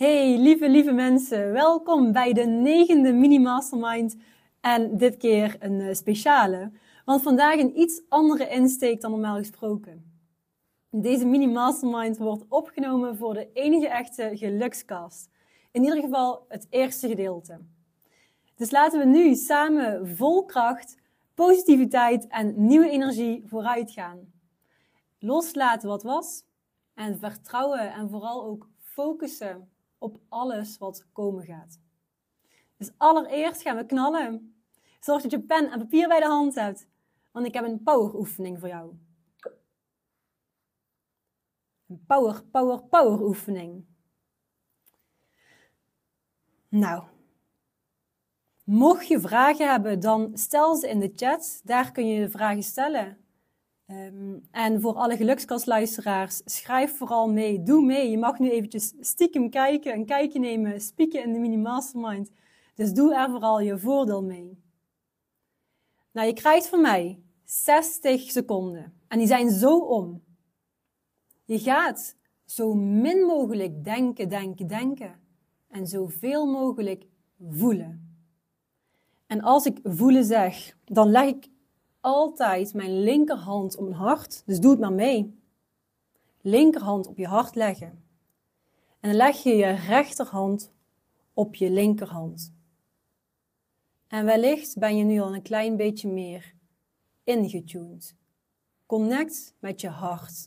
Hey, lieve mensen. Welkom bij de 9e mini-mastermind. En dit keer een speciale. Want vandaag een iets andere insteek dan normaal gesproken. Deze mini-mastermind wordt opgenomen voor de enige echte gelukskast. In ieder geval het eerste gedeelte. Dus laten we nu samen vol kracht, positiviteit en nieuwe energie vooruit gaan. Loslaten wat was en vertrouwen en vooral ook focussen op alles wat komen gaat. Dus allereerst gaan we knallen. Zorg dat je pen en papier bij de hand hebt, want ik heb een power oefening voor jou. Een power oefening. Nou, mocht je vragen hebben, dan stel ze in de chat. Daar kun je de vragen stellen. En voor alle gelukskastluisteraars, schrijf vooral mee, doe mee. Je mag nu eventjes stiekem kijken, een kijkje nemen, spieken in de mini-mastermind. Dus doe er vooral je voordeel mee. Nou, je krijgt van mij 60 seconden. En die zijn zo om. Je gaat zo min mogelijk denken. En zoveel mogelijk voelen. En als ik voelen zeg, dan leg ik altijd mijn linkerhand op mijn hart. Dus doe het maar mee. Linkerhand op je hart leggen. En dan leg je je rechterhand op je linkerhand. En wellicht ben je nu al een klein beetje meer ingetuned. Connect met je hart.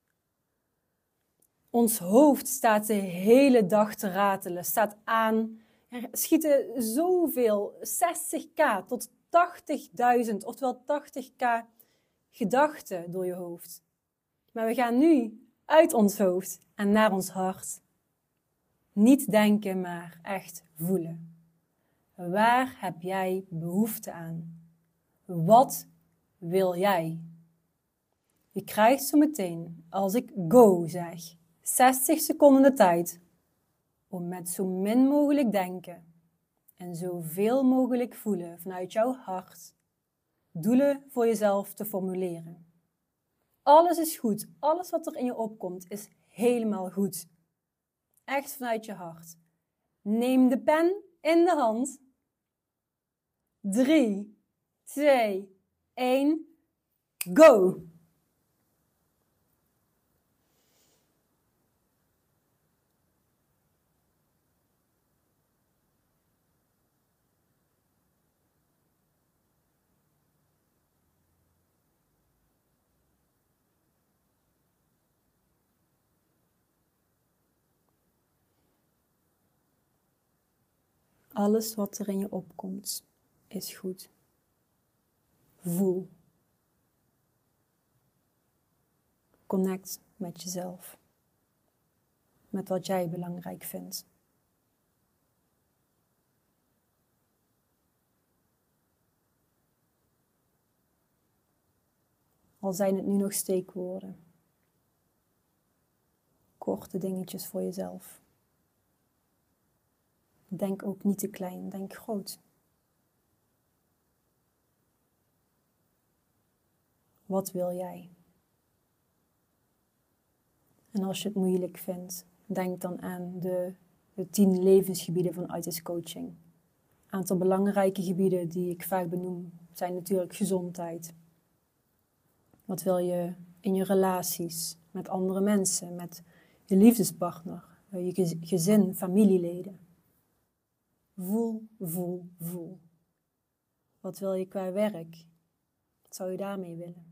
Ons hoofd staat de hele dag te ratelen, staat aan. Er schieten zoveel, 60k tot 80.000, oftewel 80k gedachten door je hoofd. Maar we gaan nu uit ons hoofd en naar ons hart. Niet denken, maar echt voelen. Waar heb jij behoefte aan? Wat wil jij? Je krijgt zo meteen, als ik go zeg, 60 seconden de tijd om met zo min mogelijk denken en zoveel mogelijk voelen vanuit jouw hart, doelen voor jezelf te formuleren. Alles is goed. Alles wat er in je opkomt is helemaal goed. Echt vanuit je hart. Neem de pen in de hand. 3, 2, 1, go! Alles wat er in je opkomt, is goed. Voel. Connect met jezelf. Met wat jij belangrijk vindt. Al zijn het nu nog steekwoorden. Korte dingetjes voor jezelf. Denk ook niet te klein, denk groot. Wat wil jij? En als je het moeilijk vindt, denk dan aan de 10 levensgebieden van Itis Coaching. Een aantal belangrijke gebieden die ik vaak benoem zijn natuurlijk gezondheid. Wat wil je in je relaties, met andere mensen, met je liefdespartner, je gezin, familieleden? Voel. Wat wil je qua werk? Wat zou je daarmee willen?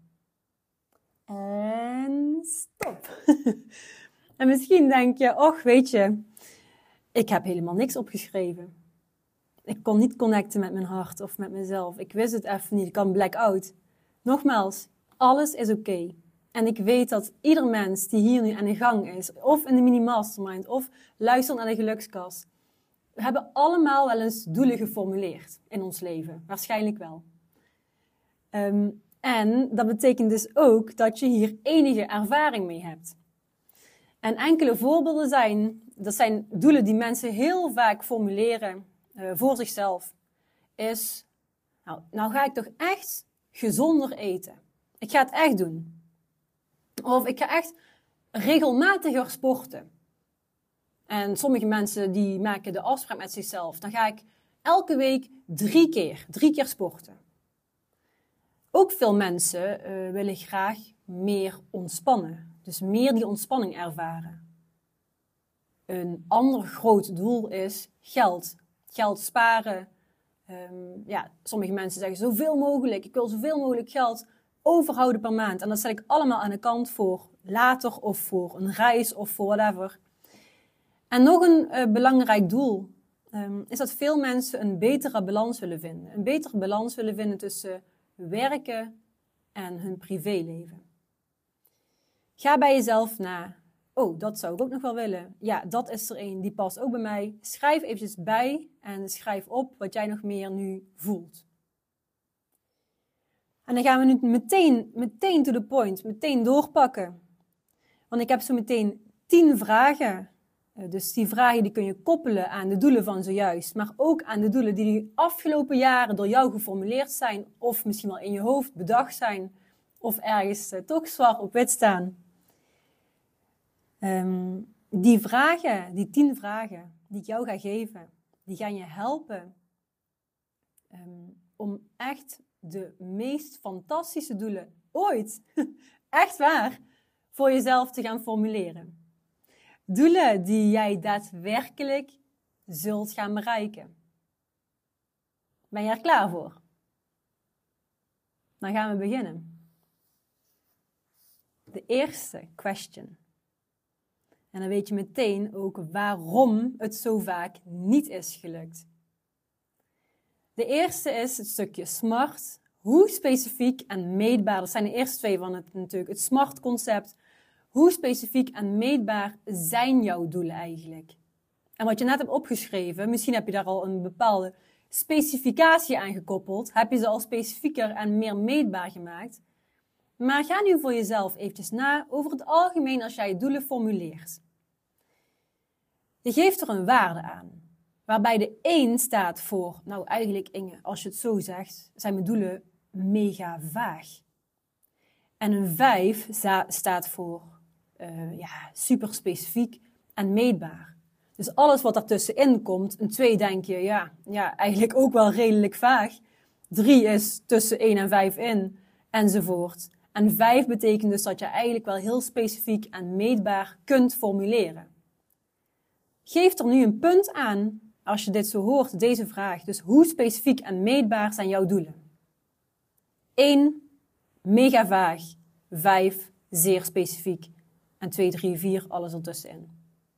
En stop. En misschien denk je, och weet je, ik heb helemaal niks opgeschreven. Ik kon niet connecten met mijn hart of met mezelf. Ik wist het even niet, ik kan black-out. Nogmaals, alles is oké. En ik weet dat ieder mens die hier nu aan de gang is, of in de mini-mastermind, of luistert naar de gelukskast, we hebben allemaal wel eens doelen geformuleerd in ons leven. Waarschijnlijk wel. En dat betekent dus ook dat je hier enige ervaring mee hebt. En enkele voorbeelden zijn doelen die mensen heel vaak formuleren voor zichzelf. Is, nou ga ik toch echt gezonder eten. Ik ga het echt doen. Of ik ga echt regelmatiger sporten. En sommige mensen die maken de afspraak met zichzelf. Dan ga ik elke week 3 keer sporten. Ook veel mensen willen graag meer ontspannen. Dus meer die ontspanning ervaren. Een ander groot doel is geld. Geld sparen. Sommige mensen zeggen zoveel mogelijk. Ik wil zoveel mogelijk geld overhouden per maand. En dat zet ik allemaal aan de kant voor later of voor een reis of voor whatever. En nog een belangrijk doel is dat veel mensen een betere balans willen vinden. Een betere balans willen vinden tussen werken en hun privéleven. Ga bij jezelf na. Oh, dat zou ik ook nog wel willen. Ja, dat is er één, die past ook bij mij. Schrijf eventjes bij en schrijf op wat jij nog meer nu voelt. En dan gaan we nu meteen to the point, meteen doorpakken. Want ik heb zo meteen 10 vragen. Dus die vragen die kun je koppelen aan de doelen van zojuist. Maar ook aan de doelen die de afgelopen jaren door jou geformuleerd zijn. Of misschien wel in je hoofd bedacht zijn. Of ergens toch zwart op wit staan. Die vragen, die 10 vragen die ik jou ga geven. Die gaan je helpen om echt de meest fantastische doelen ooit, echt waar, voor jezelf te gaan formuleren. Doelen die jij daadwerkelijk zult gaan bereiken. Ben je er klaar voor? Dan gaan we beginnen. De eerste question. En dan weet je meteen ook waarom het zo vaak niet is gelukt. De eerste is het stukje SMART. Hoe specifiek en meetbaar, dat zijn de eerste 2 van het SMART-concept. Hoe specifiek en meetbaar zijn jouw doelen eigenlijk? En wat je net hebt opgeschreven, misschien heb je daar al een bepaalde specificatie aan gekoppeld. Heb je ze al specifieker en meer meetbaar gemaakt. Maar ga nu voor jezelf eventjes na over het algemeen als jij je doelen formuleert. Je geeft er een waarde aan. Waarbij de 1 staat voor, nou eigenlijk Inge, als je het zo zegt, zijn mijn doelen mega vaag. En een 5 staat voor super specifiek en meetbaar. Dus alles wat ertussenin komt, een 2 denk je, ja, eigenlijk ook wel redelijk vaag. 3 is tussen 1 en 5 in, enzovoort. En 5 betekent dus dat je eigenlijk wel heel specifiek en meetbaar kunt formuleren. Geef er nu een punt aan, als je dit zo hoort, deze vraag. Dus hoe specifiek en meetbaar zijn jouw doelen? 1, mega vaag. 5, zeer specifiek. En 2, 3, 4, alles ertussenin.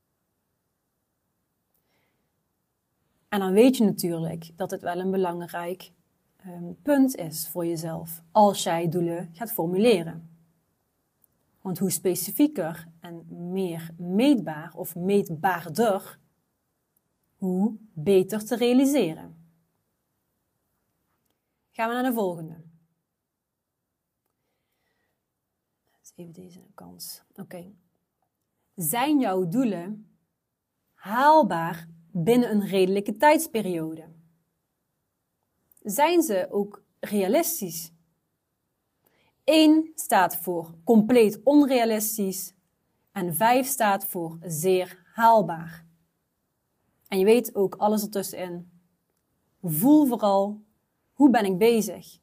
En dan weet je natuurlijk dat het wel een belangrijk punt is voor jezelf. Als jij doelen gaat formuleren. Want hoe specifieker en meer meetbaar of meetbaarder, hoe beter te realiseren. Gaan we naar de volgende. Even deze kans. Oké. Zijn jouw doelen haalbaar binnen een redelijke tijdsperiode? Zijn ze ook realistisch? 1 staat voor compleet onrealistisch en 5 staat voor zeer haalbaar. En je weet ook alles ertussenin. Voel vooral, hoe ben ik bezig?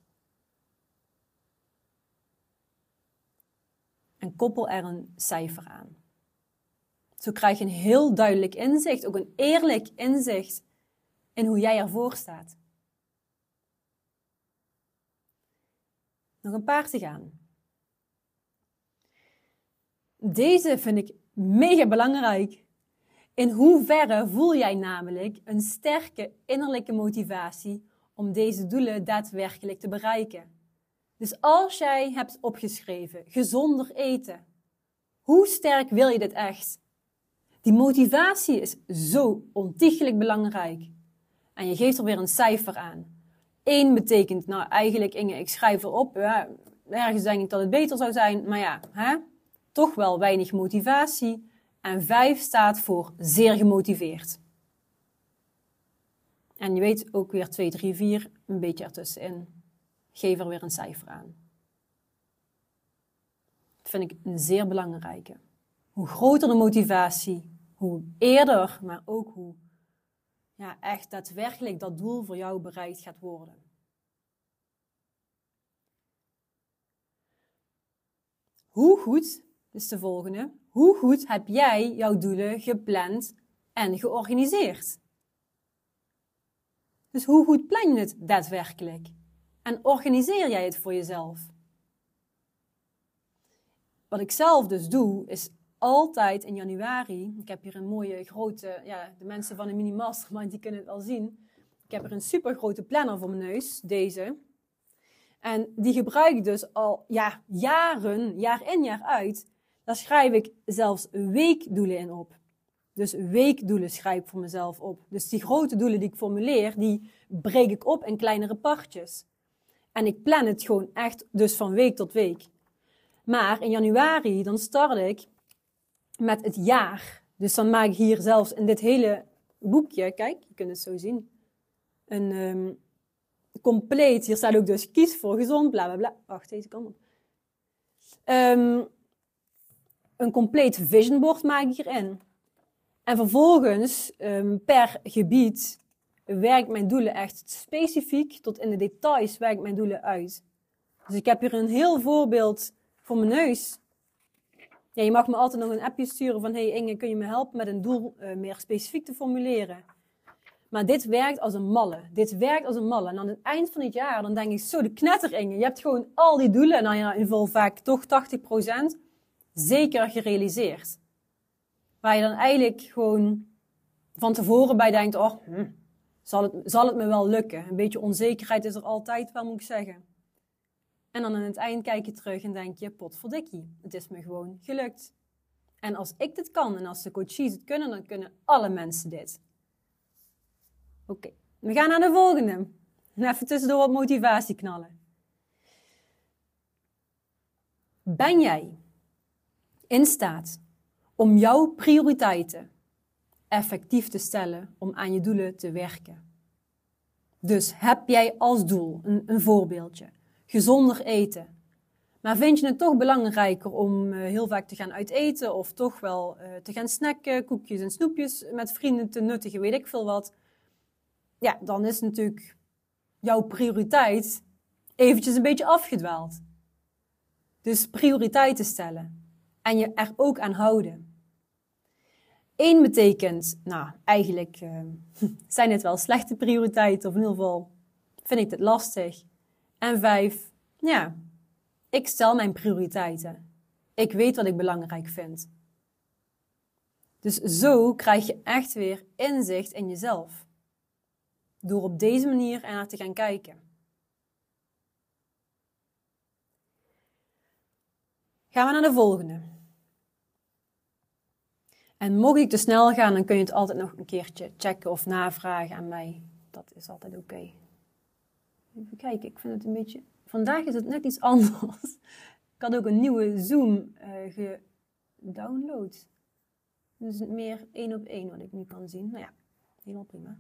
En koppel er een cijfer aan. Zo krijg je een heel duidelijk inzicht, ook een eerlijk inzicht in hoe jij ervoor staat. Nog een paar te gaan. Deze vind ik mega belangrijk. In hoeverre voel jij namelijk een sterke innerlijke motivatie om deze doelen daadwerkelijk te bereiken? Dus als jij hebt opgeschreven, gezonder eten, hoe sterk wil je dit echt? Die motivatie is zo ontiegelijk belangrijk. En je geeft er weer een cijfer aan. 1 betekent, nou eigenlijk Inge, ik schrijf erop, ja, ergens denk ik dat het beter zou zijn, maar ja, toch wel weinig motivatie. En 5 staat voor zeer gemotiveerd. En je weet ook weer 2, 3, 4, een beetje ertussenin. Geef er weer een cijfer aan. Dat vind ik een zeer belangrijke. Hoe groter de motivatie, hoe eerder, maar ook hoe echt daadwerkelijk dat doel voor jou bereikt gaat worden. Hoe goed, is de volgende, hoe goed heb jij jouw doelen gepland en georganiseerd? Dus hoe goed plan je het daadwerkelijk? En organiseer jij het voor jezelf? Wat ik zelf dus doe, is altijd in januari, ik heb hier een mooie grote, de mensen van de mini mastermind die kunnen het al zien. Ik heb er een super grote planner voor mijn neus, deze. En die gebruik ik dus al jaren, jaar in jaar uit. Daar schrijf ik zelfs weekdoelen in op. Dus weekdoelen schrijf ik voor mezelf op. Dus die grote doelen die ik formuleer, die breek ik op in kleinere partjes. En ik plan het gewoon echt dus van week tot week. Maar in januari, dan start ik met het jaar. Dus dan maak ik hier zelfs in dit hele boekje, kijk, je kunt het zo zien, een compleet, hier staat ook dus kies voor gezond, bla bla bla. Wacht, deze kant op. Een compleet vision board maak ik hierin. En vervolgens, per gebied, werk ik mijn doelen echt specifiek, tot in de details werk ik mijn doelen uit. Dus ik heb hier een heel voorbeeld voor mijn neus. Ja, je mag me altijd nog een appje sturen van, hey Inge, kun je me helpen met een doel meer specifiek te formuleren? Maar dit werkt als een malle. Dit werkt als een malle. En aan het eind van het jaar, dan denk ik, zo de knetter Inge. Je hebt gewoon al die doelen, en dan in ieder geval vaak toch 80% zeker gerealiseerd. Waar je dan eigenlijk gewoon van tevoren bij denkt, zal het me wel lukken? Een beetje onzekerheid is er altijd wel, moet ik zeggen. En dan aan het eind kijk je terug en denk je, potverdikkie, het is me gewoon gelukt. En als ik dit kan en als de coaches het kunnen, dan kunnen alle mensen dit. Oké, we gaan naar de volgende. Even tussendoor wat motivatie knallen. Ben jij in staat om jouw prioriteiten effectief te stellen om aan je doelen te werken? Dus heb jij als doel, een voorbeeldje, gezonder eten. Maar vind je het toch belangrijker om heel vaak te gaan uiteten of toch wel te gaan snacken, koekjes en snoepjes met vrienden te nuttigen, weet ik veel wat. Ja, dan is natuurlijk jouw prioriteit eventjes een beetje afgedwaald. Dus prioriteiten stellen. En je er ook aan houden. 1 betekent, eigenlijk zijn het wel slechte prioriteiten. Of in ieder geval vind ik het lastig. En 5, ik stel mijn prioriteiten. Ik weet wat ik belangrijk vind. Dus zo krijg je echt weer inzicht in jezelf. Door op deze manier ernaar te gaan kijken. Gaan we naar de volgende. En mocht ik te snel gaan, dan kun je het altijd nog een keertje checken of navragen aan mij. Dat is altijd oké. Even kijken, ik vind het een beetje... Vandaag is het net iets anders. Ik had ook een nieuwe Zoom gedownload. Dus meer 1-op-1 wat ik nu kan zien. Nou ja, helemaal prima.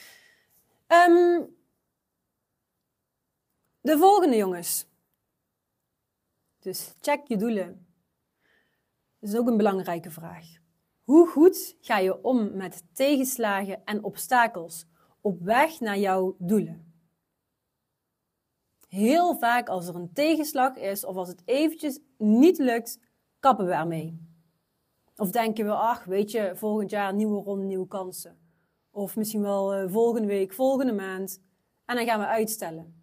De volgende, jongens. Dus check je doelen. Dat is ook een belangrijke vraag. Hoe goed ga je om met tegenslagen en obstakels op weg naar jouw doelen? Heel vaak als er een tegenslag is of als het eventjes niet lukt, kappen we ermee. Of denken we, weet je, volgend jaar nieuwe ronde, nieuwe kansen. Of misschien wel volgende week, volgende maand. En dan gaan we uitstellen.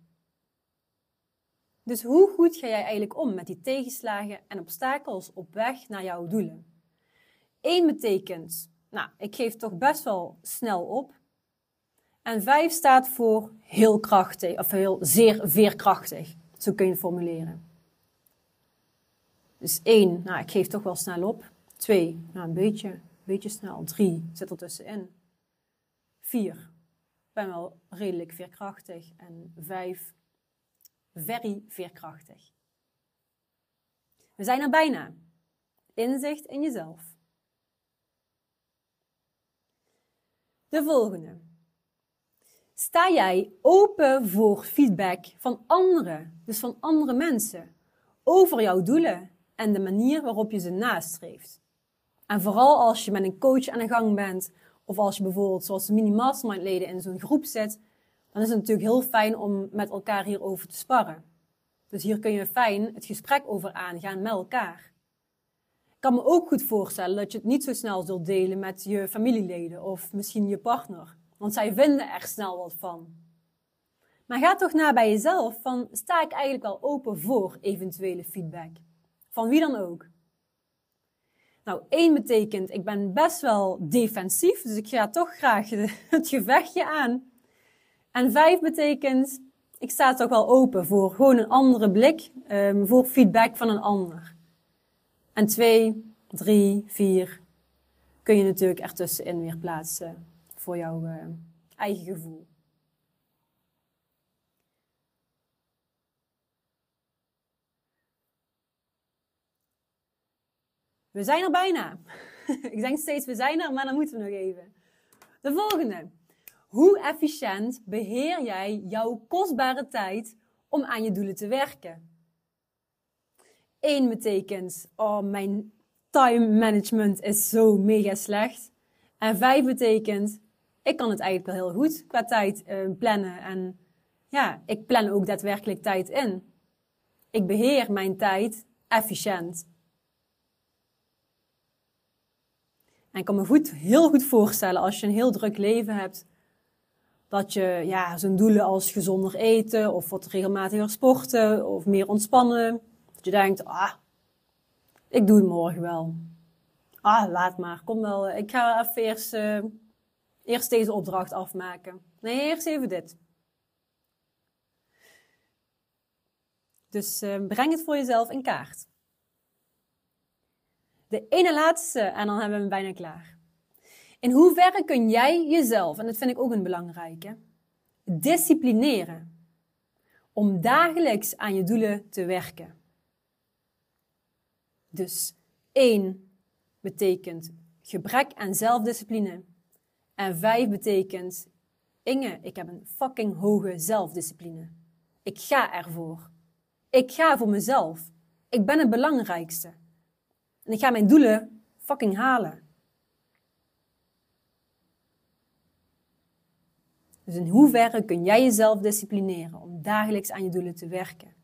Dus hoe goed ga jij eigenlijk om met die tegenslagen en obstakels op weg naar jouw doelen? 1 betekent, ik geef toch best wel snel op. En 5 staat voor heel krachtig, of zeer veerkrachtig. Zo kun je het formuleren. Dus 1, ik geef toch wel snel op. 2, een beetje snel. 3, zit er tussenin. 4, ik ben wel redelijk veerkrachtig. En 5, very veerkrachtig. We zijn er bijna. Inzicht in jezelf. De volgende. Sta jij open voor feedback van anderen, dus van andere mensen, over jouw doelen en de manier waarop je ze nastreeft? En vooral als je met een coach aan de gang bent, of als je bijvoorbeeld zoals de mini-mastermind leden in zo'n groep zit, dan is het natuurlijk heel fijn om met elkaar hierover te sparren. Dus hier kun je fijn het gesprek over aangaan met elkaar. Ik kan me ook goed voorstellen dat je het niet zo snel zult delen met je familieleden of misschien je partner. Want zij vinden er snel wat van. Maar ga toch na bij jezelf van, sta ik eigenlijk wel open voor eventuele feedback? Van wie dan ook. Nou, 1 betekent, ik ben best wel defensief, dus ik ga toch graag het gevechtje aan. En 5 betekent, ik sta toch wel open voor gewoon een andere blik, voor feedback van een ander. En 2, 3, 4 kun je natuurlijk ertussenin weer plaatsen voor jouw eigen gevoel. We zijn er bijna. Ik denk steeds we zijn er, maar dan moeten we nog even. De volgende. Hoe efficiënt beheer jij jouw kostbare tijd om aan je doelen te werken? 1 betekent, mijn time management is zo mega slecht. En 5 betekent, ik kan het eigenlijk wel heel goed qua tijd plannen. En ja, ik plan ook daadwerkelijk tijd in. Ik beheer mijn tijd efficiënt. En ik kan me heel goed voorstellen als je een heel druk leven hebt, dat je zo'n doelen als gezonder eten of wat regelmatiger sporten of meer ontspannen, dat je denkt, ik doe het morgen wel. Laat maar, kom wel, ik ga even eerst deze opdracht afmaken. Nee, eerst even dit. Dus breng het voor jezelf in kaart. De ene laatste, en dan hebben we hem bijna klaar. In hoeverre kun jij jezelf, en dat vind ik ook een belangrijke, disciplineren om dagelijks aan je doelen te werken? Dus 1 betekent gebrek aan zelfdiscipline. En 5 betekent, Inge, ik heb een fucking hoge zelfdiscipline. Ik ga ervoor. Ik ga voor mezelf. Ik ben het belangrijkste. En ik ga mijn doelen fucking halen. Dus in hoeverre kun jij jezelf disciplineren om dagelijks aan je doelen te werken?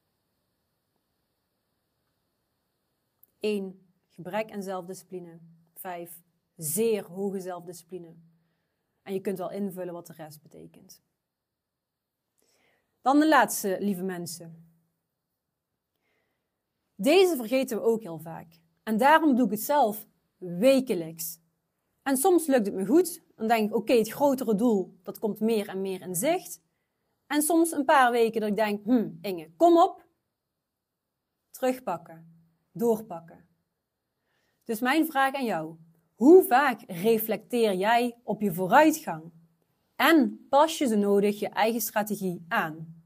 1. Gebrek aan zelfdiscipline. 5. Zeer hoge zelfdiscipline. En je kunt wel invullen wat de rest betekent. Dan de laatste, lieve mensen. Deze vergeten we ook heel vaak. En daarom doe ik het zelf wekelijks. En soms lukt het me goed. Dan denk ik, oké, het grotere doel, dat komt meer en meer in zicht. En soms een paar weken dat ik denk, Inge, kom op. Terugpakken. Doorpakken. Dus mijn vraag aan jou. Hoe vaak reflecteer jij op je vooruitgang? En pas je zo nodig je eigen strategie aan?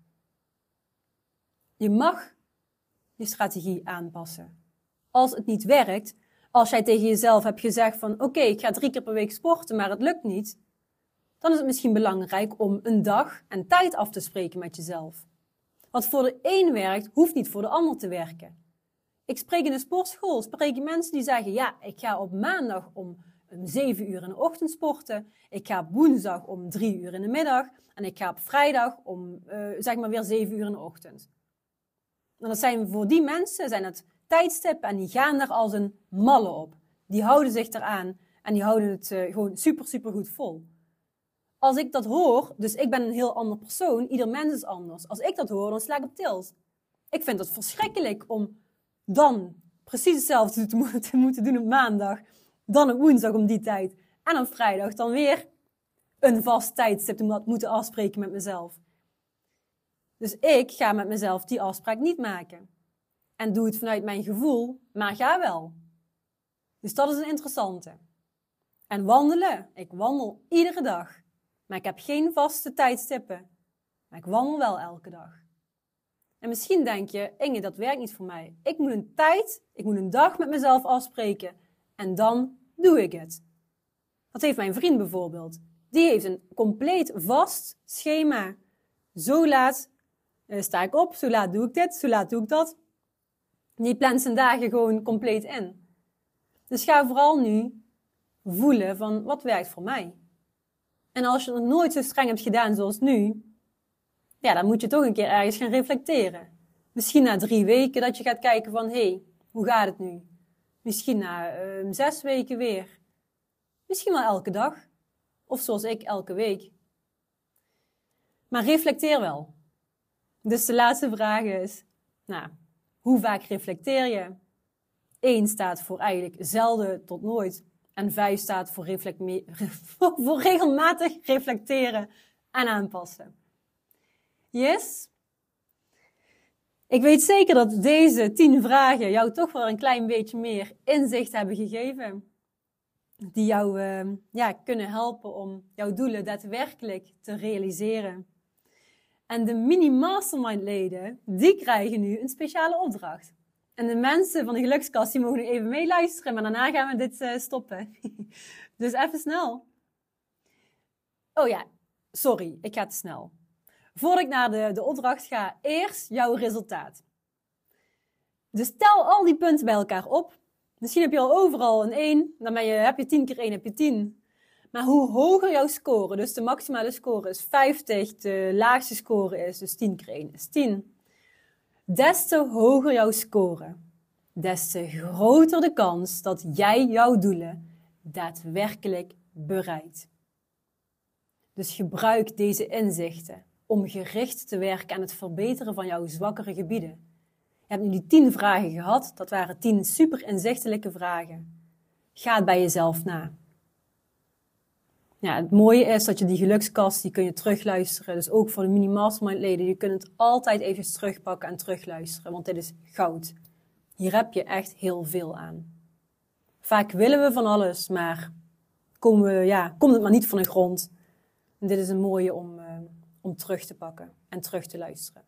Je mag je strategie aanpassen. Als het niet werkt, als jij tegen jezelf hebt gezegd van oké, ik ga 3 keer per week sporten, maar het lukt niet, dan is het misschien belangrijk om een dag en tijd af te spreken met jezelf. Wat voor de een werkt, hoeft niet voor de ander te werken. Ik spreek in de sportschool, spreek mensen die zeggen, ja, ik ga op maandag om 7 uur in de ochtend sporten, ik ga op woensdag om 3 uur in de middag en ik ga op vrijdag om zeg maar weer 7 uur in de ochtend. En dat zijn voor die mensen zijn het tijdstippen en die gaan er als een malle op. Die houden zich eraan en die houden het gewoon super goed vol. Als ik dat hoor, dus ik ben een heel ander persoon, ieder mens is anders. Als ik dat hoor, dan sla ik op tilt. Ik vind het verschrikkelijk om dan precies hetzelfde te moeten doen op maandag, dan op woensdag om die tijd en op vrijdag dan weer een vast tijdstip te moeten afspreken met mezelf. Dus ik ga met mezelf die afspraak niet maken. En doe het vanuit mijn gevoel, maar ga wel. Dus dat is een interessante. En wandelen. Ik wandel iedere dag. Maar ik heb geen vaste tijdstippen. Maar ik wandel wel elke dag. En misschien denk je, Inge, dat werkt niet voor mij. Ik moet een dag met mezelf afspreken. En dan doe ik het. Dat heeft mijn vriend bijvoorbeeld. Die heeft een compleet vast schema. Zo laat sta ik op, zo laat doe ik dit, zo laat doe ik dat. Die plant zijn dagen gewoon compleet in. Dus ga vooral nu voelen van wat werkt voor mij. En als je het nog nooit zo streng hebt gedaan zoals nu, ja, dan moet je toch een keer ergens gaan reflecteren. Misschien na 3 weken dat je gaat kijken van, hé, hoe gaat het nu? Misschien na 6 weken weer. Misschien wel elke dag. Of zoals ik, elke week. Maar reflecteer wel. Dus de laatste vraag is, nou, hoe vaak reflecteer je? 1 staat voor eigenlijk zelden tot nooit. En 5 staat voor, voor regelmatig reflecteren en aanpassen. Yes? Ik weet zeker dat deze 10 vragen jou toch wel een klein beetje meer inzicht hebben gegeven. Die jou kunnen helpen om jouw doelen daadwerkelijk te realiseren. En de mini-mastermind leden, die krijgen nu een speciale opdracht. En de mensen van de gelukskast, die mogen nu even meeluisteren, maar daarna gaan we dit stoppen. Dus even snel. Oh ja, sorry, ik ga te snel. Voordat ik naar de opdracht ga, eerst jouw resultaat. Dus tel al die punten bij elkaar op. Misschien heb je al overal een 1, dan heb je 10 keer 1, heb je 10. Maar hoe hoger jouw score, dus de maximale score is 50, de laagste score is, dus 10 keer 1 is 10. Des te hoger jouw score, des te groter de kans dat jij jouw doelen daadwerkelijk bereikt. Dus gebruik deze inzichten om gericht te werken aan het verbeteren van jouw zwakkere gebieden. Je hebt nu die 10 vragen gehad, dat waren 10 super inzichtelijke vragen. Ga het bij jezelf na. Ja, het mooie is dat je die gelukskast, die kun je terugluisteren. Dus ook voor de mini-mastermind leden, je kunt het altijd even terugpakken en terugluisteren. Want dit is goud. Hier heb je echt heel veel aan. Vaak willen we van alles, maar komt het maar niet van de grond. En dit is een mooie om terug te pakken en terug te luisteren.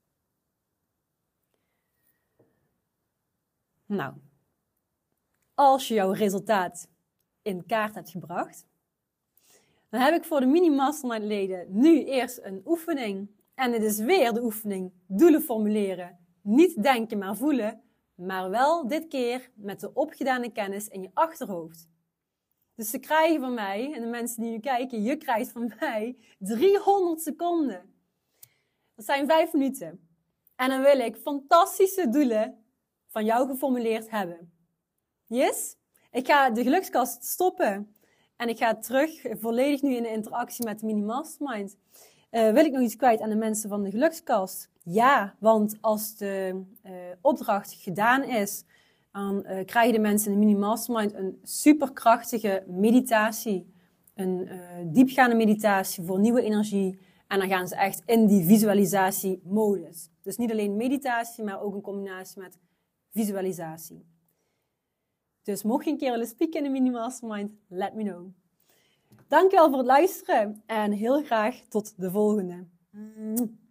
Nou, als je jouw resultaat in kaart hebt gebracht, dan heb ik voor de mini-mastermind leden nu eerst een oefening. En dit is weer de oefening doelen formuleren. Niet denken, maar voelen. Maar wel dit keer met de opgedane kennis in je achterhoofd. Dus ze krijgen van mij, en de mensen die nu kijken, je krijgt van mij 300 seconden. Dat zijn 5 minuten. En dan wil ik fantastische doelen van jou geformuleerd hebben. Yes? Ik ga de gelukskast stoppen. En ik ga terug volledig nu in de interactie met de mini-mastermind. Wil ik nog iets kwijt aan de mensen van de gelukskast? Ja, want als de opdracht gedaan is, dan krijgen de mensen in de mini-mastermind een superkrachtige meditatie. Een diepgaande meditatie voor nieuwe energie. En dan gaan ze echt in die visualisatiemodus. Dus niet alleen meditatie, maar ook een combinatie met visualisatie. Dus mocht je een keer willen spieken in de mini-mastermind, let me know. Dankjewel voor het luisteren en heel graag tot de volgende.